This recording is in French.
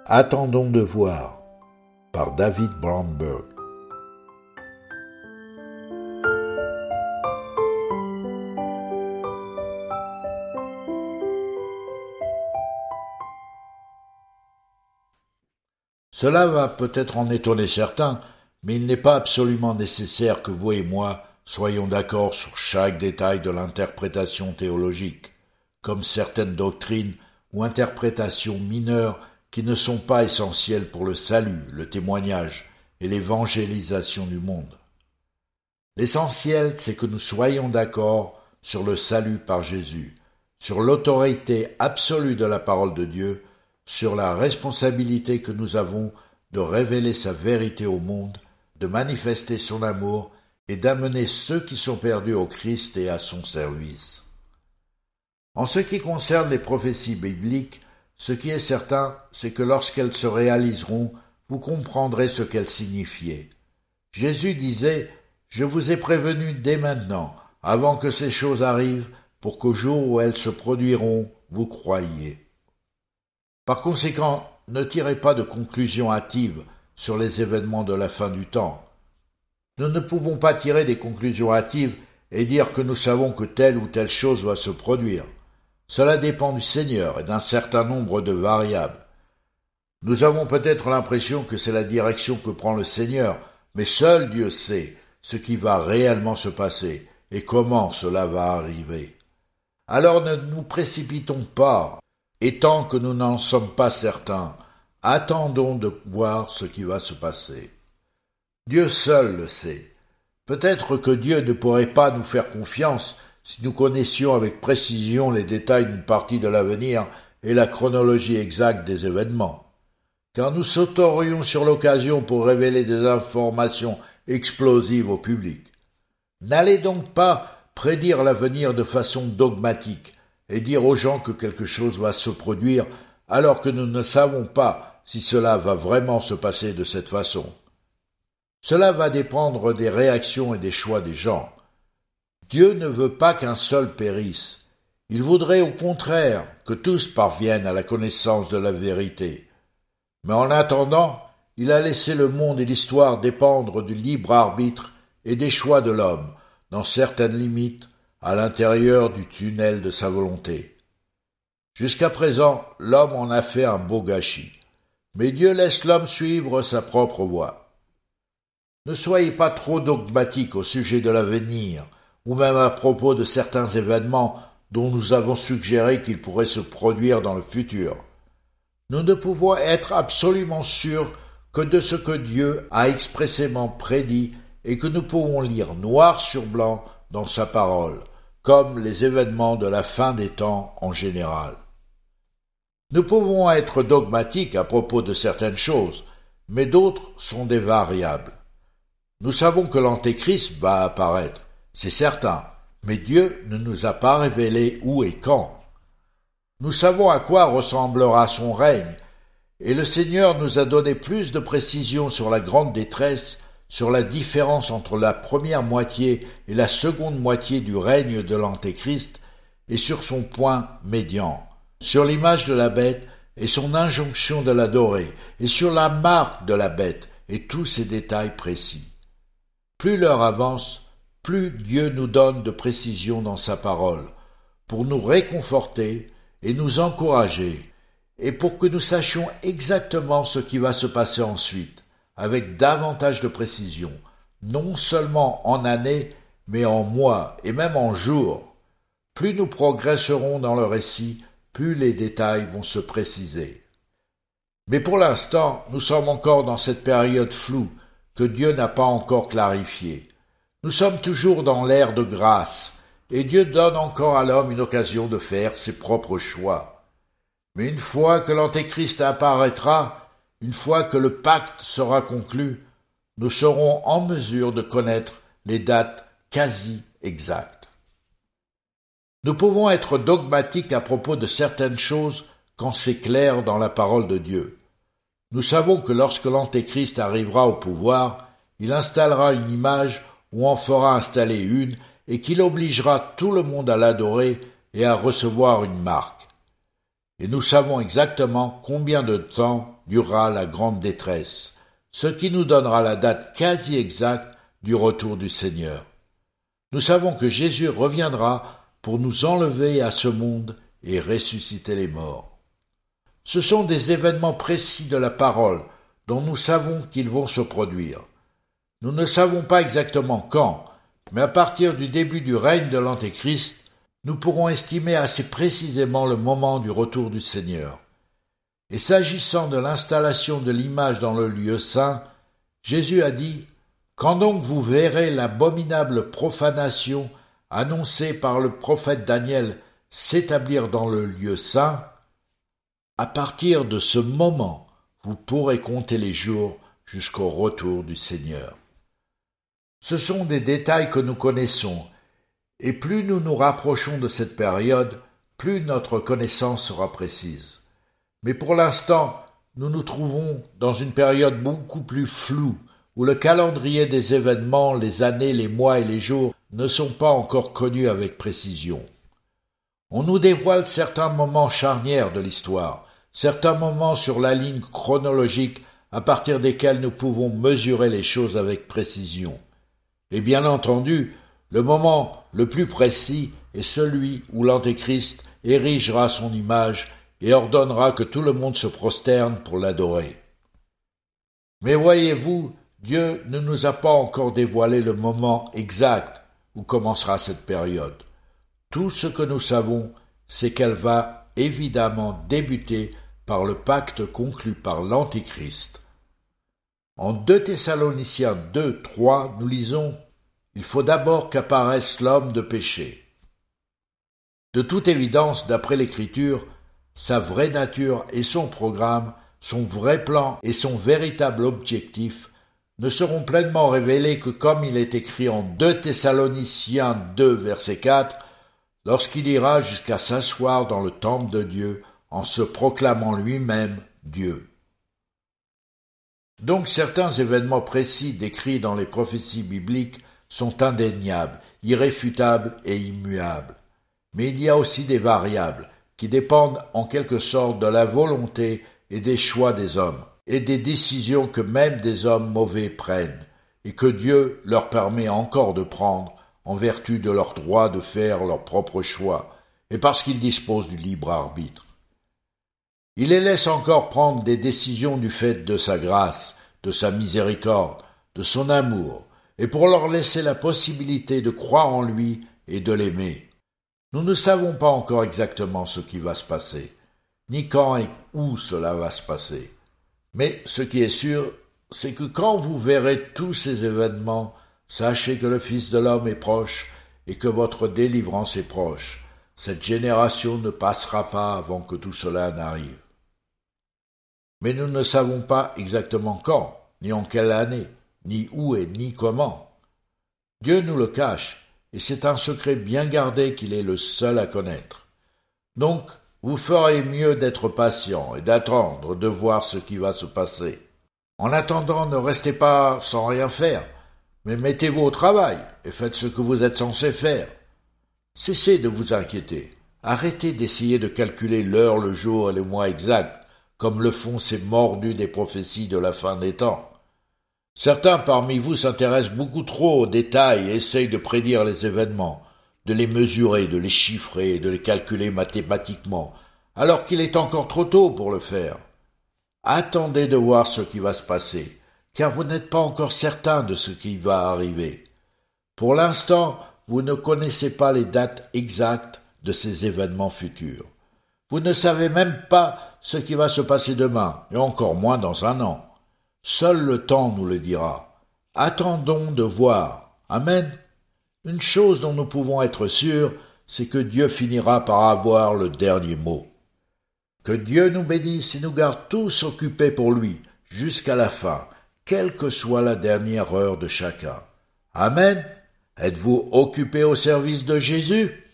Attendons de voir, par David Brandberg. Cela va peut-être en étonner certains, mais il n'est pas absolument nécessaire que vous et moi soyons d'accord sur chaque détail de l'interprétation théologique, comme certaines doctrines ou interprétations mineures qui ne sont pas essentielles pour le salut, le témoignage et l'évangélisation du monde. L'essentiel, c'est que nous soyons d'accord sur le salut par Jésus, sur l'autorité absolue de la parole de Dieu, sur la responsabilité que nous avons de révéler sa vérité au monde, de manifester son amour et d'amener ceux qui sont perdus au Christ et à son service. En ce qui concerne les prophéties bibliques, ce qui est certain, c'est que lorsqu'elles se réaliseront, vous comprendrez ce qu'elles signifiaient. Jésus disait « Je vous ai prévenu dès maintenant, avant que ces choses arrivent, pour qu'au jour où elles se produiront, vous croyiez. » Par conséquent, ne tirez pas de conclusions hâtives sur les événements de la fin du temps. Nous ne pouvons pas tirer des conclusions hâtives et dire que nous savons que telle ou telle chose va se produire. Cela dépend du Seigneur et d'un certain nombre de variables. Nous avons peut-être l'impression que c'est la direction que prend le Seigneur, mais seul Dieu sait ce qui va réellement se passer et comment cela va arriver. Alors ne nous précipitons pas, et tant que nous n'en sommes pas certains, attendons de voir ce qui va se passer. Dieu seul le sait. Peut-être que Dieu ne pourrait pas nous faire confiance si nous connaissions avec précision les détails d'une partie de l'avenir et la chronologie exacte des événements, car nous sauterions sur l'occasion pour révéler des informations explosives au public. N'allez donc pas prédire l'avenir de façon dogmatique et dire aux gens que quelque chose va se produire alors que nous ne savons pas si cela va vraiment se passer de cette façon. Cela va dépendre des réactions et des choix des gens. Dieu ne veut pas qu'un seul périsse. Il voudrait au contraire que tous parviennent à la connaissance de la vérité. Mais en attendant, il a laissé le monde et l'histoire dépendre du libre arbitre et des choix de l'homme, dans certaines limites, à l'intérieur du tunnel de sa volonté. Jusqu'à présent, l'homme en a fait un beau gâchis. Mais Dieu laisse l'homme suivre sa propre voie. Ne soyez pas trop dogmatique au sujet de l'avenir, ou même à propos de certains événements dont nous avons suggéré qu'ils pourraient se produire dans le futur. Nous ne pouvons être absolument sûrs que de ce que Dieu a expressément prédit et que nous pouvons lire noir sur blanc dans sa parole, comme les événements de la fin des temps en général. Nous pouvons être dogmatiques à propos de certaines choses, mais d'autres sont des variables. Nous savons que l'Antéchrist va apparaître, c'est certain, mais Dieu ne nous a pas révélé où et quand. Nous savons à quoi ressemblera son règne, et le Seigneur nous a donné plus de précisions sur la grande détresse, sur la différence entre la première moitié et la seconde moitié du règne de l'Antéchrist, et sur son point médian, sur l'image de la bête et son injonction de l'adorer, et sur la marque de la bête, et tous ces détails précis. Plus l'heure avance, plus Dieu nous donne de précisions dans sa parole, pour nous réconforter et nous encourager, et pour que nous sachions exactement ce qui va se passer ensuite, avec davantage de précision, non seulement en années, mais en mois et même en jours. Plus nous progresserons dans le récit, plus les détails vont se préciser. Mais pour l'instant, nous sommes encore dans cette période floue que Dieu n'a pas encore clarifiée. Nous sommes toujours dans l'ère de grâce, et Dieu donne encore à l'homme une occasion de faire ses propres choix. Mais une fois que l'Antéchrist apparaîtra, une fois que le pacte sera conclu, nous serons en mesure de connaître les dates quasi exactes. Nous pouvons être dogmatiques à propos de certaines choses quand c'est clair dans la parole de Dieu. Nous savons que lorsque l'Antéchrist arrivera au pouvoir, il installera une image ou en fera installer une et qu'il obligera tout le monde à l'adorer et à recevoir une marque. Et nous savons exactement combien de temps durera la grande détresse, ce qui nous donnera la date quasi exacte du retour du Seigneur. Nous savons que Jésus reviendra pour nous enlever à ce monde et ressusciter les morts. Ce sont des événements précis de la parole dont nous savons qu'ils vont se produire. Nous ne savons pas exactement quand, mais à partir du début du règne de l'Antéchrist, nous pourrons estimer assez précisément le moment du retour du Seigneur. Et s'agissant de l'installation de l'image dans le lieu saint, Jésus a dit « Quand donc vous verrez l'abominable profanation annoncée par le prophète Daniel s'établir dans le lieu saint, à partir de ce moment, vous pourrez compter les jours jusqu'au retour du Seigneur. » Ce sont des détails que nous connaissons, et plus nous nous rapprochons de cette période, plus notre connaissance sera précise. Mais pour l'instant, nous nous trouvons dans une période beaucoup plus floue, où le calendrier des événements, les années, les mois et les jours ne sont pas encore connus avec précision. On nous dévoile certains moments charnières de l'histoire, certains moments sur la ligne chronologique à partir desquels nous pouvons mesurer les choses avec précision. Et bien entendu, le moment le plus précis est celui où l'Antéchrist érigera son image et ordonnera que tout le monde se prosterne pour l'adorer. Mais voyez-vous, Dieu ne nous a pas encore dévoilé le moment exact où commencera cette période. Tout ce que nous savons, c'est qu'elle va évidemment débuter par le pacte conclu par l'Antéchrist. En 2 Thessaloniciens 2, 3, nous lisons « Il faut d'abord qu'apparaisse l'homme de péché. » De toute évidence, d'après l'Écriture, sa vraie nature et son programme, son vrai plan et son véritable objectif ne seront pleinement révélés que comme il est écrit en 2 Thessaloniciens 2, verset 4, lorsqu'il ira jusqu'à s'asseoir dans le temple de Dieu en se proclamant lui-même Dieu. Donc certains événements précis décrits dans les prophéties bibliques sont indéniables, irréfutables et immuables. Mais il y a aussi des variables qui dépendent en quelque sorte de la volonté et des choix des hommes, et des décisions que même des hommes mauvais prennent, et que Dieu leur permet encore de prendre en vertu de leur droit de faire leurs propres choix, et parce qu'ils disposent du libre arbitre. Il les laisse encore prendre des décisions du fait de sa grâce, de sa miséricorde, de son amour, et pour leur laisser la possibilité de croire en lui et de l'aimer. Nous ne savons pas encore exactement ce qui va se passer, ni quand et où cela va se passer. Mais ce qui est sûr, c'est que quand vous verrez tous ces événements, sachez que le Fils de l'homme est proche et que votre délivrance est proche. Cette génération ne passera pas avant que tout cela n'arrive. Mais nous ne savons pas exactement quand, ni en quelle année, ni où et ni comment. Dieu nous le cache, et c'est un secret bien gardé qu'il est le seul à connaître. Donc, vous ferez mieux d'être patient et d'attendre de voir ce qui va se passer. En attendant, ne restez pas sans rien faire, mais mettez-vous au travail et faites ce que vous êtes censé faire. Cessez de vous inquiéter. Arrêtez d'essayer de calculer l'heure, le jour et le mois exacts, comme le font ces mordus des prophéties de la fin des temps. Certains parmi vous s'intéressent beaucoup trop aux détails et essayent de prédire les événements, de les mesurer, de les chiffrer et de les calculer mathématiquement, alors qu'il est encore trop tôt pour le faire. Attendez de voir ce qui va se passer, car vous n'êtes pas encore certain de ce qui va arriver. Pour l'instant, vous ne connaissez pas les dates exactes de ces événements futurs. Vous ne savez même pas ce qui va se passer demain, et encore moins dans un an. Seul le temps nous le dira. Attendons de voir. Amen. Une chose dont nous pouvons être sûrs, c'est que Dieu finira par avoir le dernier mot. Que Dieu nous bénisse et nous garde tous occupés pour lui, jusqu'à la fin, quelle que soit la dernière heure de chacun. Amen. Êtes-vous occupés au service de Jésus?